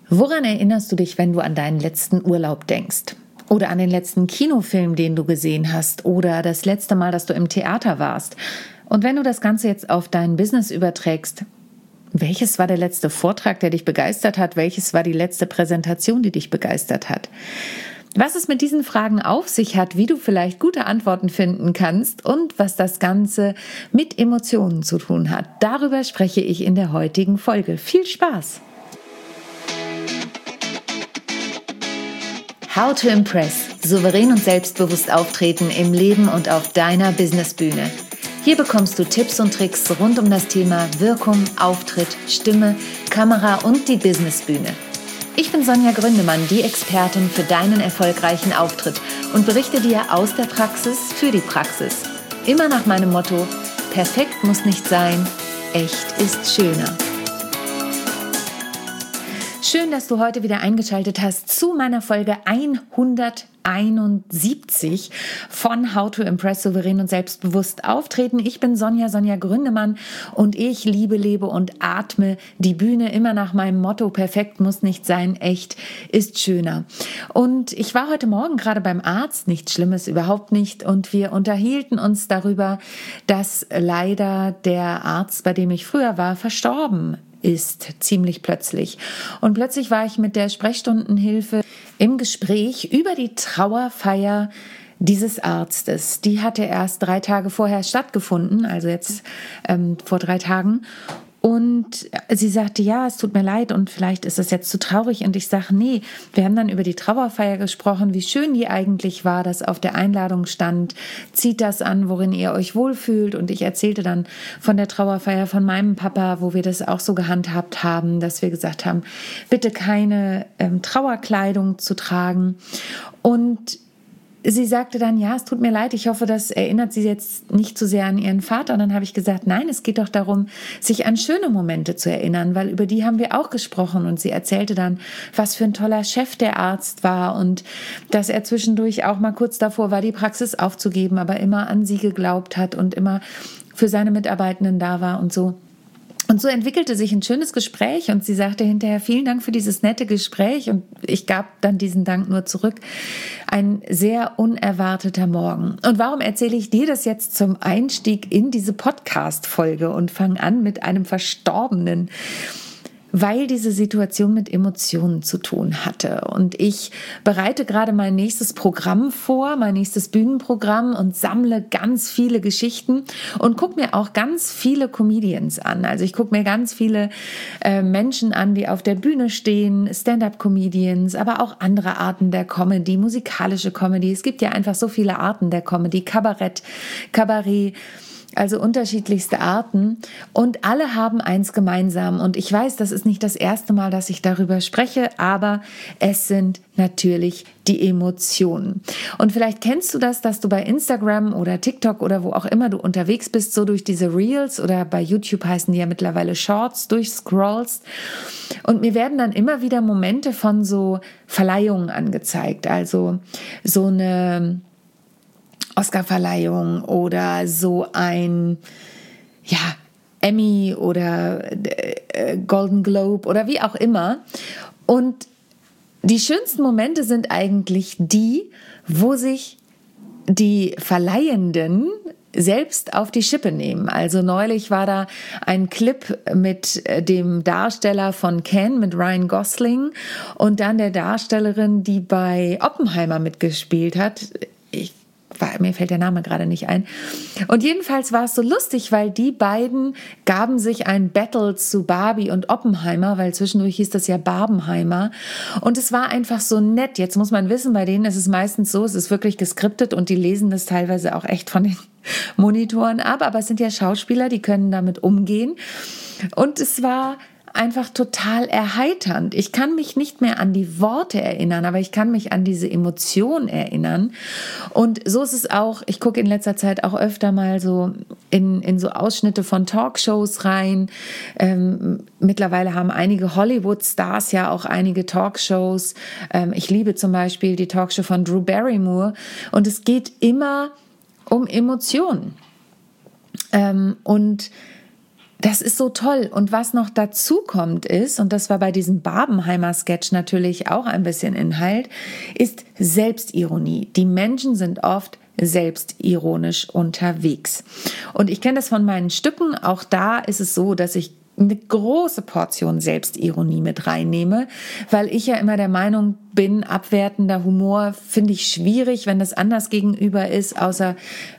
Woran erinnerst du dich, wenn du an deinen letzten Urlaub denkst? Oder an den letzten Kinofilm, den du gesehen hast? Oder das letzte Mal, dass du im Theater warst? Und wenn du das Ganze jetzt auf dein Business überträgst, welches war der letzte Vortrag, der dich begeistert hat? Welches war die letzte Präsentation, die dich begeistert hat? Was es mit diesen Fragen auf sich hat, wie du vielleicht gute Antworten finden kannst und was das Ganze mit Emotionen zu tun hat, darüber spreche ich in der heutigen Folge. Viel Spaß! How to Impress. Souverän und selbstbewusst auftreten im Leben und auf deiner Businessbühne. Hier bekommst du Tipps und Tricks rund um das Thema Wirkung, Auftritt, Stimme, Kamera und die Businessbühne. Ich bin Sonja Gründemann, die Expertin für deinen erfolgreichen Auftritt und berichte dir aus der Praxis für die Praxis. Immer nach meinem Motto: Perfekt muss nicht sein, echt ist schöner. Schön, dass du heute wieder eingeschaltet hast zu meiner Folge 171 von How to Impress souverän und selbstbewusst auftreten. Ich bin Sonja Gründemann und ich liebe, lebe und atme die Bühne immer nach meinem Motto: Perfekt muss nicht sein, echt ist schöner. Und ich war heute Morgen gerade beim Arzt, nichts Schlimmes, überhaupt nicht. Und wir unterhielten uns darüber, dass leider der Arzt, bei dem ich früher war, verstorben ist, ziemlich plötzlich. Und plötzlich war ich mit der Sprechstundenhilfe im Gespräch über die Trauerfeier dieses Arztes. Die hatte erst 3 Tage vorher stattgefunden, also jetzt vor 3 Tagen. Und sie sagte, ja, es tut mir leid und vielleicht ist es jetzt zu traurig. Und ich sage, nee, wir haben dann über die Trauerfeier gesprochen, wie schön die eigentlich war, dass auf der Einladung stand: zieht das an, worin ihr euch wohlfühlt. Und ich erzählte dann von der Trauerfeier von meinem Papa, wo wir das auch so gehandhabt haben, dass wir gesagt haben, bitte keine Trauerkleidung zu tragen. Und sie sagte dann, ja, es tut mir leid, ich hoffe, das erinnert sie jetzt nicht zu sehr an ihren Vater. Und dann habe ich gesagt, nein, es geht doch darum, sich an schöne Momente zu erinnern, weil über die haben wir auch gesprochen. Und sie erzählte dann, was für ein toller Chef der Arzt war und dass er zwischendurch auch mal kurz davor war, die Praxis aufzugeben, aber immer an sie geglaubt hat und immer für seine Mitarbeitenden da war und so. Und so entwickelte sich ein schönes Gespräch und sie sagte hinterher, vielen Dank für dieses nette Gespräch, und ich gab dann diesen Dank nur zurück. Ein sehr unerwarteter Morgen. Und warum erzähle ich dir das jetzt zum Einstieg in diese Podcast-Folge und fange an mit einem Verstorbenen? Weil diese Situation mit Emotionen zu tun hatte. Und ich bereite gerade mein nächstes Programm vor, mein nächstes Bühnenprogramm, und sammle ganz viele Geschichten und gucke mir auch ganz viele Comedians an. Also ich gucke mir ganz viele Menschen an, die auf der Bühne stehen, Stand-up-Comedians, aber auch andere Arten der Comedy, musikalische Comedy. Es gibt ja einfach so viele Arten der Comedy, Kabarett, also unterschiedlichste Arten, und alle haben eins gemeinsam. Und ich weiß, das ist nicht das erste Mal, dass ich darüber spreche, aber es sind natürlich die Emotionen. Und vielleicht kennst du das, dass du bei Instagram oder TikTok oder wo auch immer du unterwegs bist, so durch diese Reels, oder bei YouTube heißen die ja mittlerweile Shorts, durchscrollst. Und mir werden dann immer wieder Momente von so Verleihungen angezeigt. Also so eine Oscar-Verleihung oder so ein, ja, Emmy oder Golden Globe oder wie auch immer. Und die schönsten Momente sind eigentlich die, wo sich die Verleihenden selbst auf die Schippe nehmen. Also neulich war da ein Clip mit dem Darsteller von Ken, mit Ryan Gosling, und dann der Darstellerin, die bei Oppenheimer mitgespielt hat. Mir fällt der Name gerade nicht ein. Und jedenfalls war es so lustig, weil die beiden gaben sich ein Battle zu Barbie und Oppenheimer, weil zwischendurch hieß das ja Barbenheimer. Und es war einfach so nett. Jetzt muss man wissen, bei denen ist es meistens so, es ist wirklich geskriptet und die lesen das teilweise auch echt von den Monitoren ab. Aber es sind ja Schauspieler, die können damit umgehen. Und es war einfach total erheiternd. Ich kann mich nicht mehr an die Worte erinnern, aber ich kann mich an diese Emotion erinnern. Und so ist es auch, ich gucke in letzter Zeit auch öfter mal so in so Ausschnitte von Talkshows rein. Mittlerweile haben einige Hollywood-Stars ja auch einige Talkshows. Ich liebe zum Beispiel die Talkshow von Drew Barrymore. Und es geht immer um Emotionen. Und das ist so toll. Und was noch dazu kommt ist, und das war bei diesem Barbenheimer-Sketch natürlich auch ein bisschen Inhalt, ist Selbstironie. Die Menschen sind oft selbstironisch unterwegs. Und ich kenne das von meinen Stücken. Auch da ist es so, dass ich eine große Portion Selbstironie mit reinnehme, weil ich ja immer der Meinung bin, abwertender Humor finde ich schwierig, wenn das anderen gegenüber ist, außer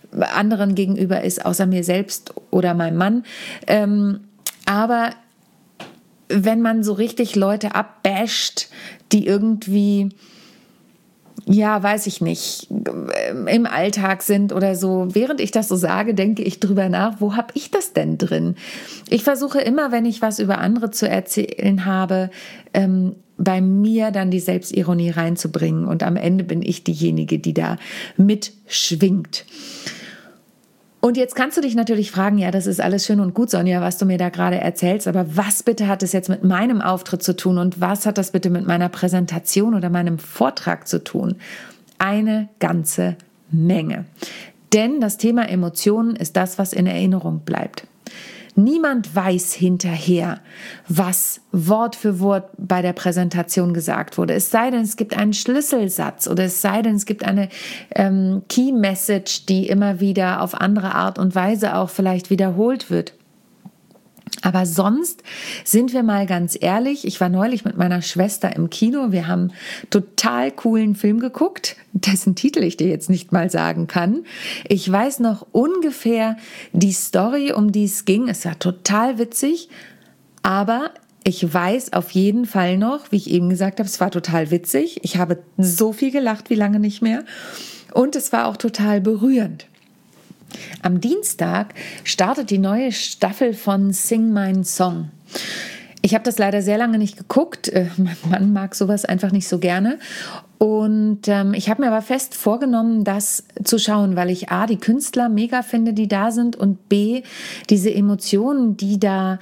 mir selbst oder meinem Mann. Aber wenn man so richtig Leute abbasht, die irgendwie, ja, weiß ich nicht, im Alltag sind oder so. Während ich das so sage, denke ich drüber nach, wo habe ich das denn drin? Ich versuche immer, wenn ich was über andere zu erzählen habe, bei mir dann die Selbstironie reinzubringen. Und am Ende bin ich diejenige, die da mitschwingt. Und jetzt kannst du dich natürlich fragen, ja, das ist alles schön und gut, Sonja, was du mir da gerade erzählst, aber was bitte hat es jetzt mit meinem Auftritt zu tun und was hat das bitte mit meiner Präsentation oder meinem Vortrag zu tun? Eine ganze Menge. Denn das Thema Emotionen ist das, was in Erinnerung bleibt. Niemand weiß hinterher, was Wort für Wort bei der Präsentation gesagt wurde. Es sei denn, es gibt einen Schlüsselsatz oder es sei denn, es gibt eine Key Message, die immer wieder auf andere Art und Weise auch vielleicht wiederholt wird. Aber sonst sind wir mal ganz ehrlich, ich war neulich mit meiner Schwester im Kino, wir haben total coolen Film geguckt, dessen Titel ich dir jetzt nicht mal sagen kann. Ich weiß noch ungefähr die Story, um die es ging, es war total witzig, aber ich weiß auf jeden Fall noch, wie ich eben gesagt habe, es war total witzig, ich habe so viel gelacht wie lange nicht mehr und es war auch total berührend. Am Dienstag startet die neue Staffel von Sing Mein Song. Ich habe das leider sehr lange nicht geguckt. Mein Mann mag sowas einfach nicht so gerne. Und ich habe mir aber fest vorgenommen, das zu schauen, weil ich A, die Künstler mega finde, die da sind und B, diese Emotionen, die da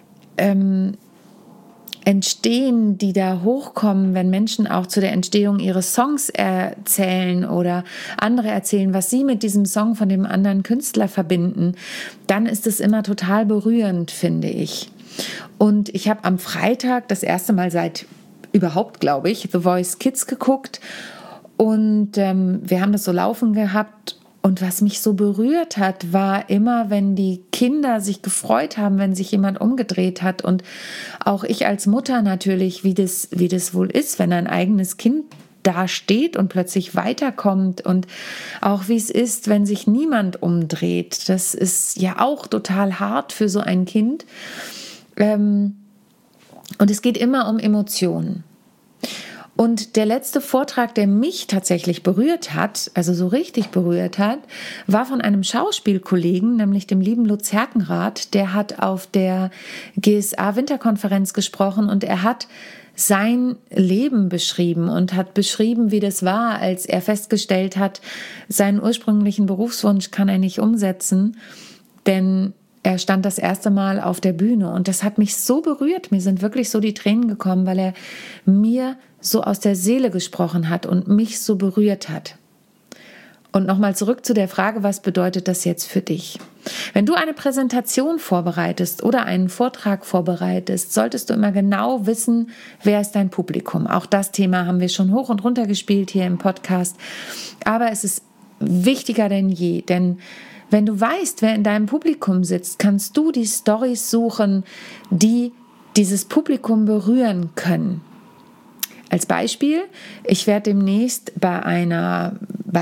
entstehen, die da hochkommen, wenn Menschen auch zu der Entstehung ihres Songs erzählen oder andere erzählen, was sie mit diesem Song von dem anderen Künstler verbinden, dann ist es immer total berührend, finde ich. Und ich habe am Freitag das erste Mal seit überhaupt, glaube ich, The Voice Kids geguckt und wir haben das so laufen gehabt. Und was mich so berührt hat, war immer, wenn die Kinder sich gefreut haben, wenn sich jemand umgedreht hat. Und auch ich als Mutter natürlich, wie das wohl ist, wenn ein eigenes Kind da steht und plötzlich weiterkommt. Und auch wie es ist, wenn sich niemand umdreht. Das ist ja auch total hart für so ein Kind. Und es geht immer um Emotionen. Und der letzte Vortrag, der mich tatsächlich berührt hat, also so richtig berührt hat, war von einem Schauspielkollegen, nämlich dem lieben Lutz Herkenrath. Der hat auf der GSA-Winterkonferenz gesprochen und er hat sein Leben beschrieben und hat beschrieben, wie das war, als er festgestellt hat, seinen ursprünglichen Berufswunsch kann er nicht umsetzen, denn er stand das erste Mal auf der Bühne und das hat mich so berührt. Mir sind wirklich so die Tränen gekommen, weil er mir so aus der Seele gesprochen hat und mich so berührt hat. Und nochmal zurück zu der Frage, was bedeutet das jetzt für dich? Wenn du eine Präsentation vorbereitest oder einen Vortrag vorbereitest, solltest du immer genau wissen, wer ist dein Publikum. Auch das Thema haben wir schon hoch und runter gespielt hier im Podcast. Aber es ist wichtiger denn je, denn wenn du weißt, wer in deinem Publikum sitzt, kannst du die Storys suchen, die dieses Publikum berühren können. Als Beispiel, ich werde demnächst bei einem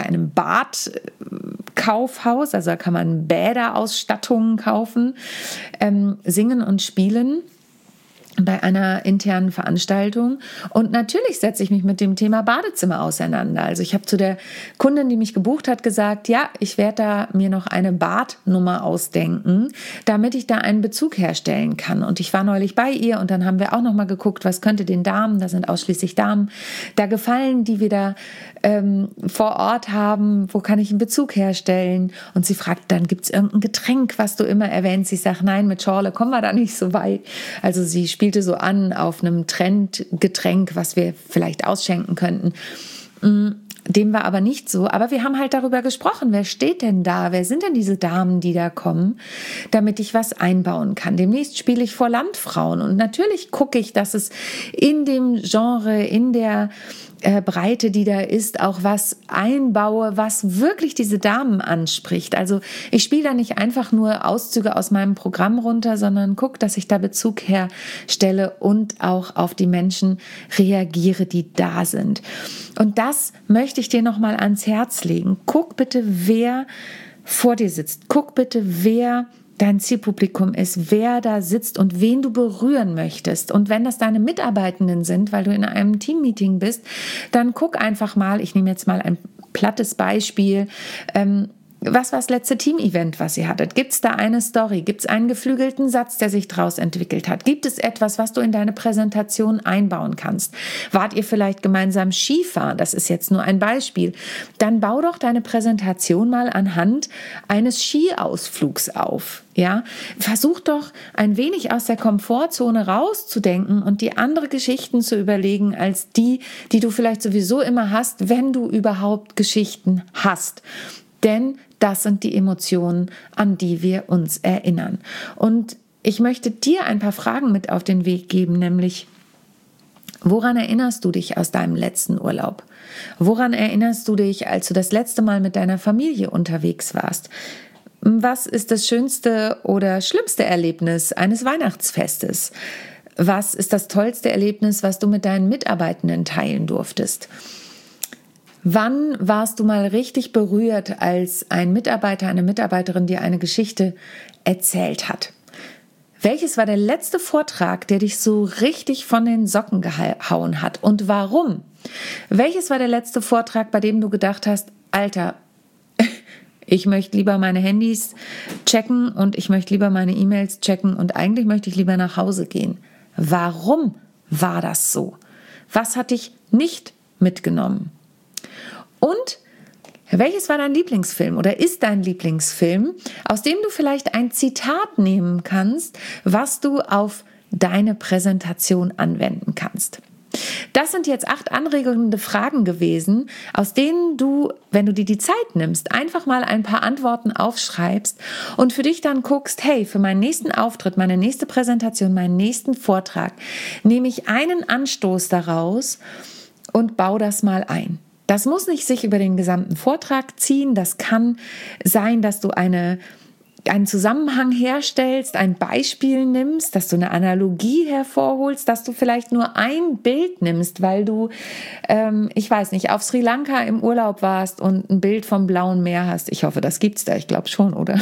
Badkaufhaus, also da kann man Bäderausstattungen kaufen, singen und spielen bei einer internen Veranstaltung. Und natürlich setze ich mich mit dem Thema Badezimmer auseinander. Also ich habe zu der Kundin, die mich gebucht hat, gesagt, ja, ich werde da mir noch eine Badnummer ausdenken, damit ich da einen Bezug herstellen kann. Und ich war neulich bei ihr und dann haben wir auch noch mal geguckt, was könnte den Damen, da sind ausschließlich Damen, da gefallen, die wir da vor Ort haben, wo kann ich einen Bezug herstellen? Und sie fragt dann, gibt es irgendein Getränk, was du immer erwähnst? Ich sage, nein, mit Schorle kommen wir da nicht so weit. Also sie spielte so an auf einem Trendgetränk, was wir vielleicht ausschenken könnten. Dem war aber nicht so. Aber wir haben halt darüber gesprochen, wer steht denn da? Wer sind denn diese Damen, die da kommen, damit ich was einbauen kann? Demnächst spiele ich vor Landfrauen. Und natürlich gucke ich, dass es in dem Genre, in der Breite, die da ist, auch was einbaue, was wirklich diese Damen anspricht. Also ich spiele da nicht einfach nur Auszüge aus meinem Programm runter, sondern gucke, dass ich da Bezug herstelle und auch auf die Menschen reagiere, die da sind. Und das möchte ich dir nochmal ans Herz legen. Guck bitte, wer vor dir sitzt. Guck bitte, wer dein Zielpublikum ist, wer da sitzt und wen du berühren möchtest. Und wenn das deine Mitarbeitenden sind, weil du in einem Teammeeting bist, dann guck einfach mal, ich nehme jetzt mal ein plattes Beispiel, was war das letzte Team-Event, was ihr hattet? Gibt es da eine Story? Gibt es einen geflügelten Satz, der sich daraus entwickelt hat? Gibt es etwas, was du in deine Präsentation einbauen kannst? Wart ihr vielleicht gemeinsam Skifahren? Das ist jetzt nur ein Beispiel. Dann bau doch deine Präsentation mal anhand eines Skiausflugs auf. Ja? Versuch doch ein wenig aus der Komfortzone rauszudenken und die andere Geschichten zu überlegen als die du vielleicht sowieso immer hast, wenn du überhaupt Geschichten hast. Denn das sind die Emotionen, an die wir uns erinnern. Und ich möchte dir ein paar Fragen mit auf den Weg geben, nämlich, woran erinnerst du dich aus deinem letzten Urlaub? Woran erinnerst du dich, als du das letzte Mal mit deiner Familie unterwegs warst? Was ist das schönste oder schlimmste Erlebnis eines Weihnachtsfestes? Was ist das tollste Erlebnis, was du mit deinen Mitarbeitenden teilen durftest? Wann warst du mal richtig berührt, als ein Mitarbeiter, eine Mitarbeiterin dir eine Geschichte erzählt hat? Welches war der letzte Vortrag, der dich so richtig von den Socken gehauen hat und warum? Welches war der letzte Vortrag, bei dem du gedacht hast, Alter, ich möchte lieber meine Handys checken und ich möchte lieber meine E-Mails checken und eigentlich möchte ich lieber nach Hause gehen? Warum war das so? Was hat dich nicht mitgenommen? Und welches war dein Lieblingsfilm oder ist dein Lieblingsfilm, aus dem du vielleicht ein Zitat nehmen kannst, was du auf deine Präsentation anwenden kannst? Das sind jetzt 8 anregende Fragen gewesen, aus denen du, wenn du dir die Zeit nimmst, einfach mal ein paar Antworten aufschreibst und für dich dann guckst, hey, für meinen nächsten Auftritt, meine nächste Präsentation, meinen nächsten Vortrag, nehme ich einen Anstoß daraus und baue das mal ein. Das muss nicht sich über den gesamten Vortrag ziehen. Das kann sein, dass du einen Zusammenhang herstellst, ein Beispiel nimmst, dass du eine Analogie hervorholst, dass du vielleicht nur ein Bild nimmst, weil du, ich weiß nicht, auf Sri Lanka im Urlaub warst und ein Bild vom Blauen Meer hast. Ich hoffe, das gibt's da, ich glaube schon, oder?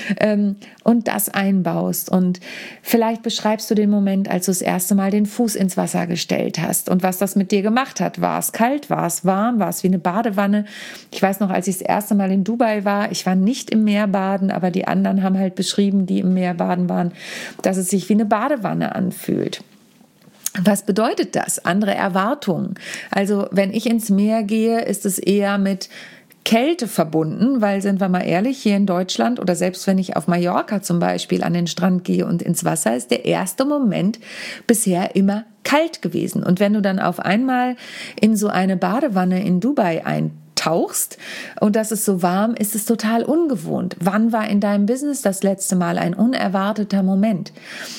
Und das einbaust. Und vielleicht beschreibst du den Moment, als du das erste Mal den Fuß ins Wasser gestellt hast und was das mit dir gemacht hat. War es kalt? War es warm? War es wie eine Badewanne? Ich weiß noch, als ich das erste Mal in Dubai war, ich war nicht im Meer baden, aber die anderen haben halt beschrieben, die im Meer baden waren, dass es sich wie eine Badewanne anfühlt. Was bedeutet das? Andere Erwartungen. Also wenn ich ins Meer gehe, ist es eher mit Kälte verbunden, weil, sind wir mal ehrlich, hier in Deutschland oder selbst wenn ich auf Mallorca zum Beispiel an den Strand gehe und ins Wasser, ist der erste Moment bisher immer kalt gewesen. Und wenn du dann auf einmal in so eine Badewanne in Dubai eintauchst und das ist so warm, ist es total ungewohnt. Wann war in deinem Business das letzte Mal ein unerwarteter Moment?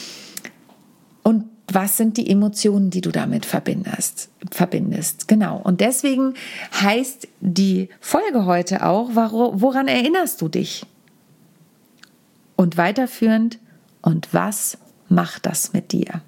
Und was sind die Emotionen, die du damit verbindest? Genau. Und deswegen heißt die Folge heute auch, woran erinnerst du dich? Und weiterführend, und was macht das mit dir?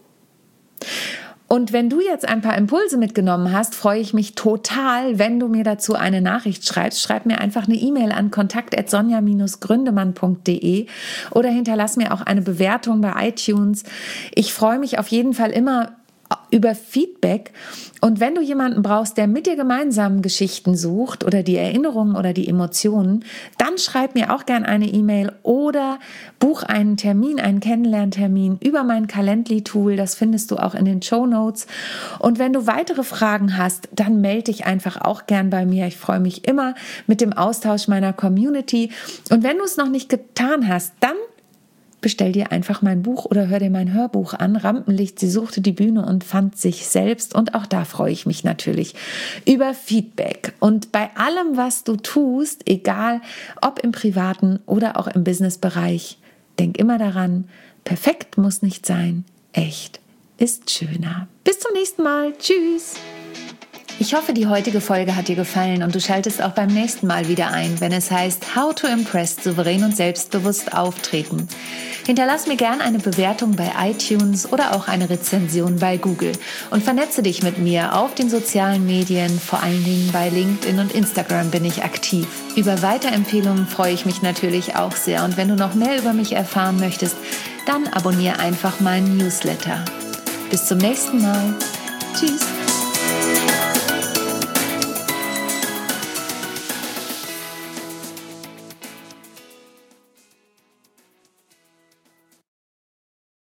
Und wenn du jetzt ein paar Impulse mitgenommen hast, freue ich mich total, wenn du mir dazu eine Nachricht schreibst. Schreib mir einfach eine E-Mail an kontakt@sonja-gründemann.de oder hinterlass mir auch eine Bewertung bei iTunes. Ich freue mich auf jeden Fall immer über Feedback. Und wenn du jemanden brauchst, der mit dir gemeinsam Geschichten sucht oder die Erinnerungen oder die Emotionen, dann schreib mir auch gern eine E-Mail oder buch einen Termin, einen Kennenlerntermin über mein Calendly-Tool. Das findest du auch in den Shownotes. Und wenn du weitere Fragen hast, dann melde dich einfach auch gern bei mir. Ich freue mich immer mit dem Austausch meiner Community. Und wenn du es noch nicht getan hast, dann bestell dir einfach mein Buch oder hör dir mein Hörbuch an. Rampenlicht, sie suchte die Bühne und fand sich selbst. Und auch da freue ich mich natürlich über Feedback. Und bei allem, was du tust, egal ob im privaten oder auch im Businessbereich, denk immer daran, perfekt muss nicht sein, echt ist schöner. Bis zum nächsten Mal. Tschüss. Ich hoffe, die heutige Folge hat dir gefallen und du schaltest auch beim nächsten Mal wieder ein, wenn es heißt How to Impress, souverän und selbstbewusst auftreten. Hinterlass mir gern eine Bewertung bei iTunes oder auch eine Rezension bei Google und vernetze dich mit mir auf den sozialen Medien, vor allen Dingen bei LinkedIn und Instagram bin ich aktiv. Über Weiterempfehlungen freue ich mich natürlich auch sehr und wenn du noch mehr über mich erfahren möchtest, dann abonniere einfach meinen Newsletter. Bis zum nächsten Mal. Tschüss.